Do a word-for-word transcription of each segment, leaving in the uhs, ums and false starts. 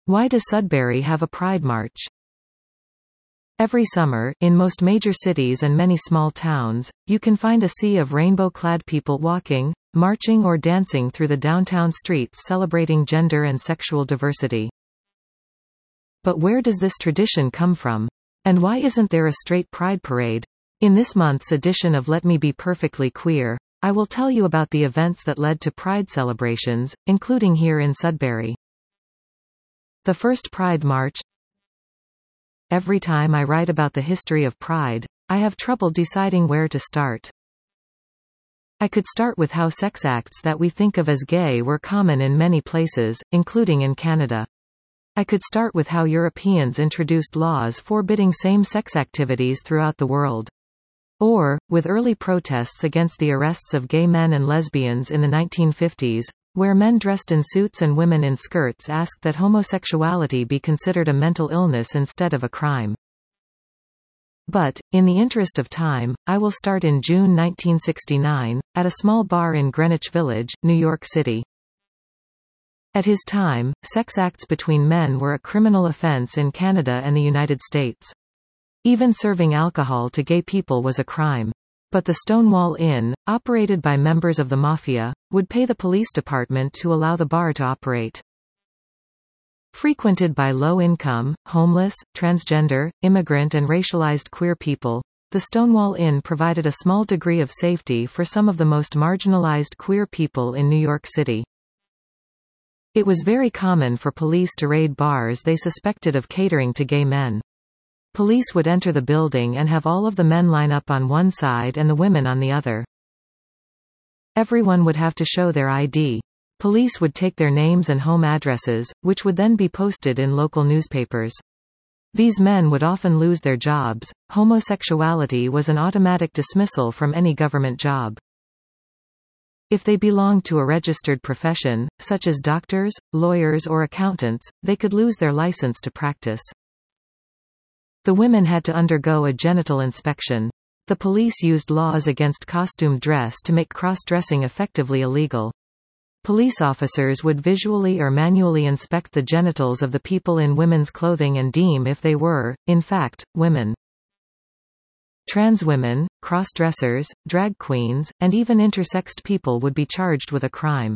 Why does Sudbury have a Pride March? Every summer, in most major cities and many small towns, you can find a sea of rainbow-clad people walking, marching or dancing through the downtown streets celebrating gender and sexual diversity. But where does this tradition come from? And why isn't there a straight pride parade? In this month's edition of Let Me Be Perfectly Queer, I will tell you about the events that led to pride celebrations, including here in Sudbury. The first Pride March. Every time I write about the history of Pride, I have trouble deciding where to start. I could start with how sex acts that we think of as gay were common in many places, including in Canada. I could start with how Europeans introduced laws forbidding same-sex activities throughout the world. Or, with early protests against the arrests of gay men and lesbians in the nineteen fifties, where men dressed in suits and women in skirts asked that homosexuality be considered a mental illness instead of a crime. But, in the interest of time, I will start in June nineteen sixty-nine, at a small bar in Greenwich Village, New York City. At his time, sex acts between men were a criminal offense in Canada and the United States. Even serving alcohol to gay people was a crime. But the Stonewall Inn, operated by members of the mafia, would pay the police department to allow the bar to operate. Frequented by low-income, homeless, transgender, immigrant and racialized queer people, the Stonewall Inn provided a small degree of safety for some of the most marginalized queer people in New York City. It was very common for police to raid bars they suspected of catering to gay men. Police would enter the building and have all of the men line up on one side and the women on the other. Everyone would have to show their I D. Police would take their names and home addresses, which would then be posted in local newspapers. These men would often lose their jobs. Homosexuality was an automatic dismissal from any government job. If they belonged to a registered profession, such as doctors, lawyers or accountants, they could lose their license to practice. The women had to undergo a genital inspection. The police used laws against costume dress to make cross-dressing effectively illegal. Police officers would visually or manually inspect the genitals of the people in women's clothing and deem if they were, in fact, women. Trans women, cross-dressers, drag queens, and even intersexed people would be charged with a crime.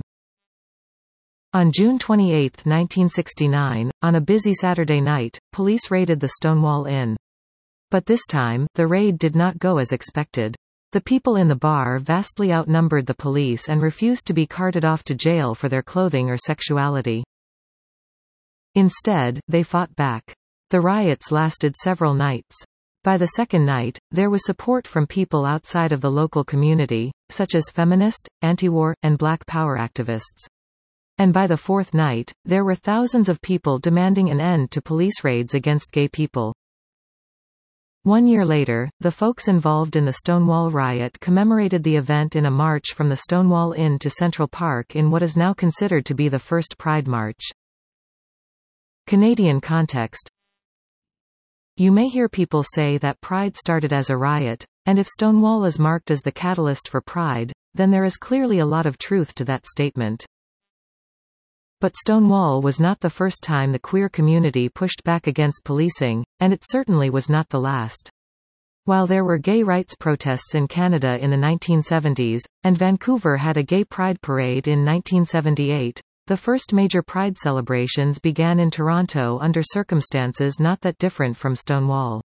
On June twenty-eighth nineteen sixty-nine, on a busy Saturday night, police raided the Stonewall Inn. But this time, the raid did not go as expected. The people in the bar vastly outnumbered the police and refused to be carted off to jail for their clothing or sexuality. Instead, they fought back. The riots lasted several nights. By the second night, there was support from people outside of the local community, such as feminist, anti-war, and Black Power activists. And by the fourth night, there were thousands of people demanding an end to police raids against gay people. One year later, the folks involved in the Stonewall riot commemorated the event in a march from the Stonewall Inn to Central Park in what is now considered to be the first Pride March. Canadian context. You may hear people say that Pride started as a riot, and if Stonewall is marked as the catalyst for Pride, then there is clearly a lot of truth to that statement. But Stonewall was not the first time the queer community pushed back against policing, and it certainly was not the last. While there were gay rights protests in Canada in the nineteen seventies, and Vancouver had a gay pride parade in nineteen seventy-eight, the first major pride celebrations began in Toronto under circumstances not that different from Stonewall.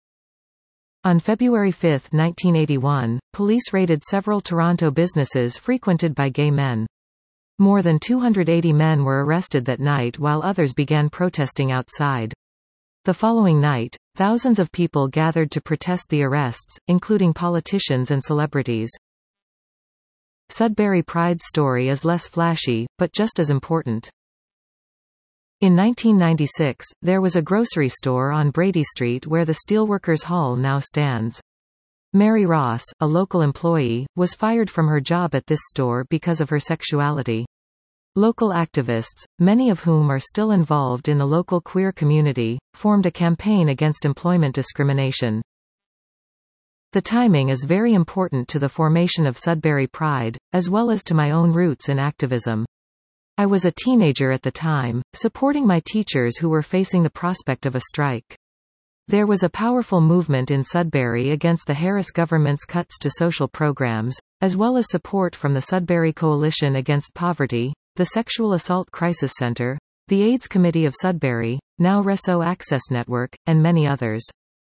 On February fifth nineteen eighty-one, police raided several Toronto businesses frequented by gay men. More than two hundred eighty men were arrested that night while others began protesting outside. The following night, thousands of people gathered to protest the arrests, including politicians and celebrities. Sudbury Pride's story is less flashy, but just as important. In nineteen ninety-six, there was a grocery store on Brady Street where the Steelworkers Hall now stands. Mary Ross, a local employee, was fired from her job at this store because of her sexuality. Local activists, many of whom are still involved in the local queer community, formed a campaign against employment discrimination. The timing is very important to the formation of Sudbury Pride, as well as to my own roots in activism. I was a teenager at the time, supporting my teachers who were facing the prospect of a strike. There was a powerful movement in Sudbury against the Harris government's cuts to social programs, as well as support from the Sudbury Coalition Against Poverty, the Sexual Assault Crisis Center, the AIDS Committee of Sudbury, now Reso Access Network, and many others.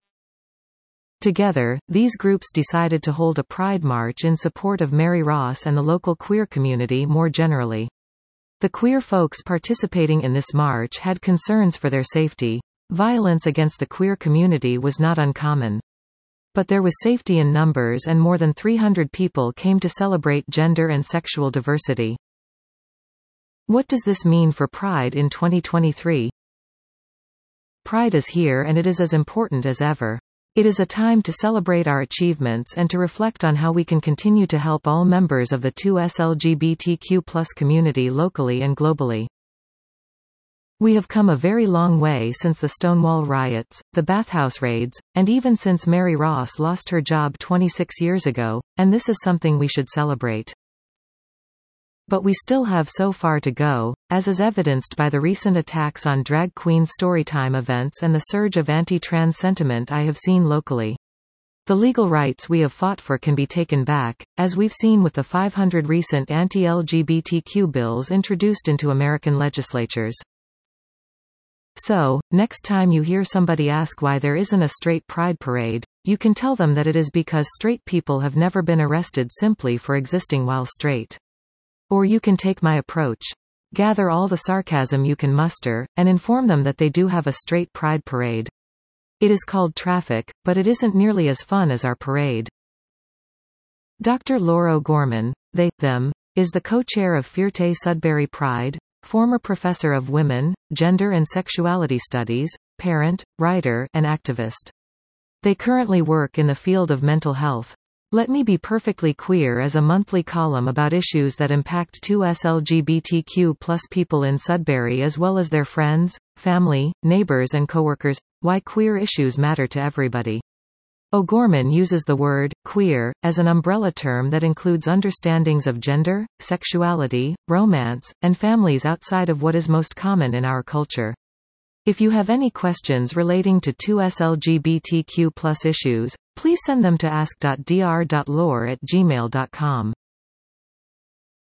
Together, these groups decided to hold a Pride March in support of Mary Ross and the local queer community more generally. The queer folks participating in this march had concerns for their safety. Violence against the queer community was not uncommon. But there was safety in numbers, and more than three hundred people came to celebrate gender and sexual diversity. What does this mean for Pride in twenty twenty-three? Pride is here, and it is as important as ever. It is a time to celebrate our achievements and to reflect on how we can continue to help all members of the two S L G B T Q plus community locally and globally. We have come a very long way since the Stonewall riots, the bathhouse raids, and even since Mary Ross lost her job twenty-six years ago, and this is something we should celebrate. But we still have so far to go, as is evidenced by the recent attacks on drag queen storytime events and the surge of anti-trans sentiment I have seen locally. The legal rights we have fought for can be taken back, as we've seen with the five hundred recent anti-L G B T Q bills introduced into American legislatures. So, next time you hear somebody ask why there isn't a straight pride parade, you can tell them that it is because straight people have never been arrested simply for existing while straight. Or you can take my approach. Gather all the sarcasm you can muster, and inform them that they do have a straight pride parade. It is called traffic, but it isn't nearly as fun as our parade. Doctor Laura O'Gorman, they, them, is the co-chair of Fierté Sudbury Pride, former professor of women, gender and sexuality studies, parent, writer, and activist. They currently work in the field of mental health. Let Me Be Perfectly Queer is a monthly column about issues that impact two S L G B T Q plus people in Sudbury as well as their friends, family, neighbors and coworkers. Why queer issues matter to everybody. O'Gorman uses the word queer as an umbrella term that includes understandings of gender, sexuality, romance, and families outside of what is most common in our culture. If you have any questions relating to two S L G B T Q plus issues, please send them to ask dot d r dot lore at gmail dot com.